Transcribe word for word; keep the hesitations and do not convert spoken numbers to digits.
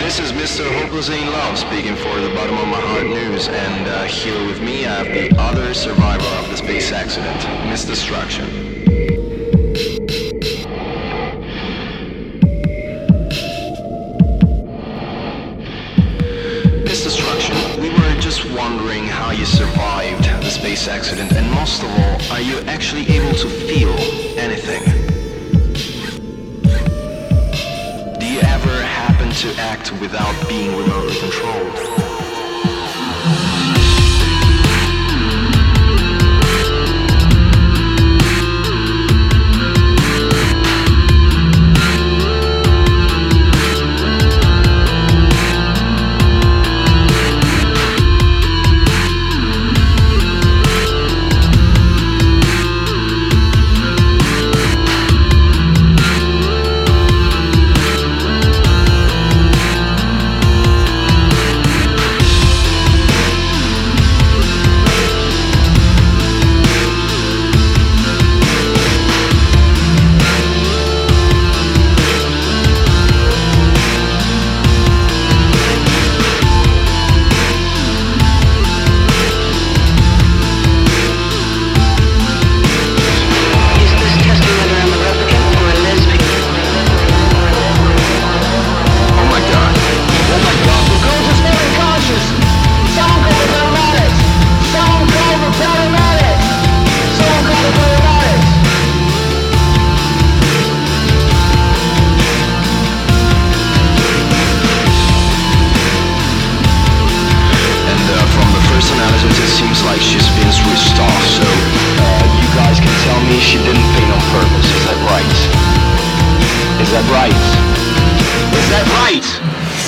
This is Mister Hopelessly in Love speaking for the Bottom of My Heart News, and uh, here with me I have the other survivor of the space accident, Miss Destruction. Miss Destruction, we were just wondering how you survived the space accident, and most of all, are you actually able to feel anything? To act without being remotely controlled. Like she's been switched off, so uh, you guys can tell me she didn't faint on purpose. Is that right? Is that right? Is that right?